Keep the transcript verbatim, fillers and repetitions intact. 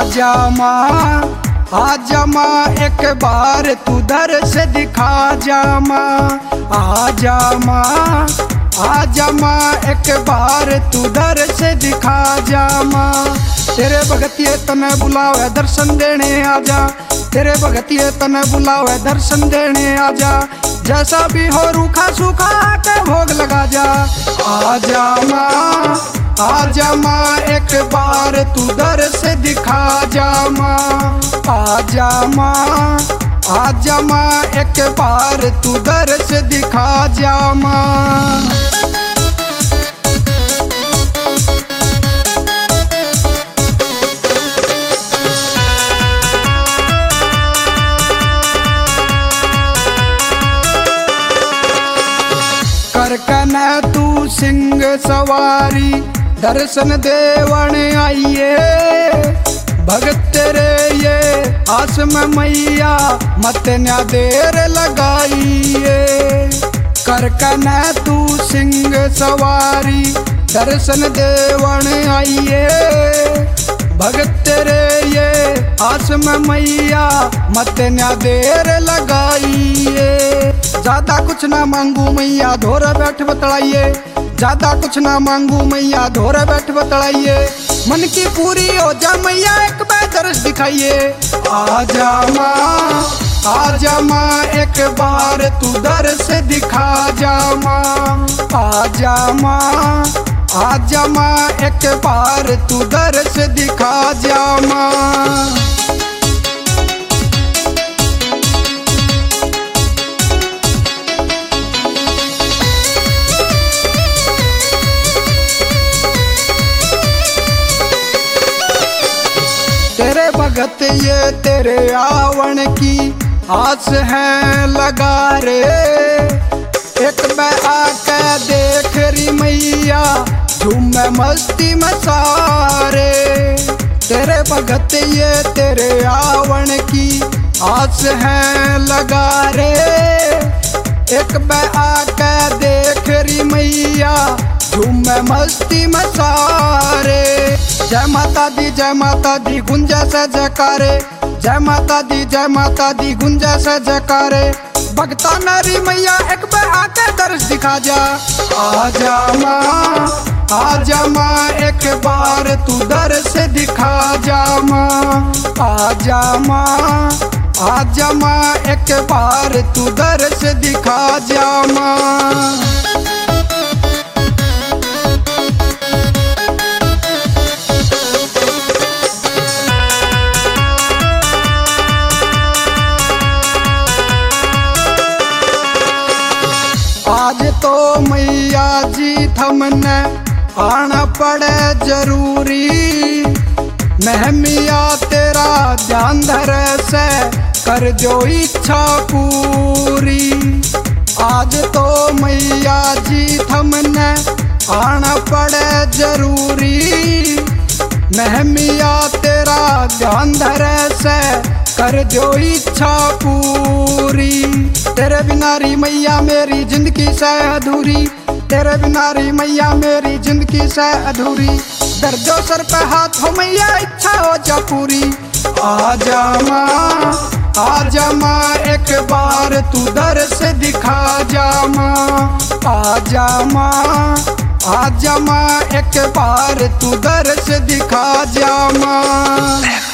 आजा माँ आजा माँ एक बार तू दर से दिखा जा माँ। आजा माँ आजा माँ एक बार तू दर से दिखा जा माँ। तेरे भगतिये तने बुलावे दर्शन देने आजा, तेरे भगतिये तने बुलावे दर्शन देने आजा। जैसा भी हो रूखा सूखा के भोग लगा जा। आजा माँ आजा माँ एक बार तू दर से दिखा जा माँ। आजा माँ आजा माँ एक बार तू दर से दिखा जा माँ। करकने तू सिंह सवारी दर्शन देवन आइए। भगत तेरे ये आस में मैया मत न्या देर लगाइए। करकने तू सिंह सवारी दर्शन देवन आइए। भगत तेरे ये आस में मैया मत न्या देर लगाइए। ज्यादा कुछ ना मांगू मैया धोरे बैठ बतलाइए। ज्यादा कुछ ना मांगू मैया धोरे बैठ बतलाइए। मन की पूरी हो जा मैया एक बार दर्श दिखाइए। आजा माँ आजा माँ एक बार तू दर से दिखा जा माँ। आजा माँ आजा माँ एक बार तू दर से दिखा जा माँ। तेरे भगत ये तेरे आवन की आस है लगा रे। एक बार आके देख री मैया झूमे मस्ती में सारे। तेरे भगत ये तेरे आवन की आस है लगा रे। एक बार आके देख री मैया झूमे मस्ती में सारे। जय माता दी जय माता दी गुंजा से जयकारे। जय माता दी जय माता दी गुंजा से जयकारे। भगता नारी मैया एक बार आके दर्श दिखा जा। आजा माँ आजा माँ एक बार तू दर से दिखा जा माँ। आजा माँ आजा माँ एक बार तू दर से दिखा जा माँ। आज तो मैया जी थमने आना पड़े जरूरी। महमिया तेरा ध्यान धरे से कर जो इच्छा पूरी। आज तो मैया जी थमने आना पड़े जरूरी। महमिया तेरा ध्यान धरे से कर जो इच्छा पूरी। तेरे बिना री मैया मेरी जिंदगी से अधूरी। तेरे बिना री मैया मेरी जिंदगी से अधूरी। दर्दों सर पे हाथ हो मैया इच्छा हो जा पूरी। आजा माँ आजा माँ एक बार तू दर से दिखा जा माँ। आजा माँ आजा माँ एक बार तू दर से दिखा जा माँ।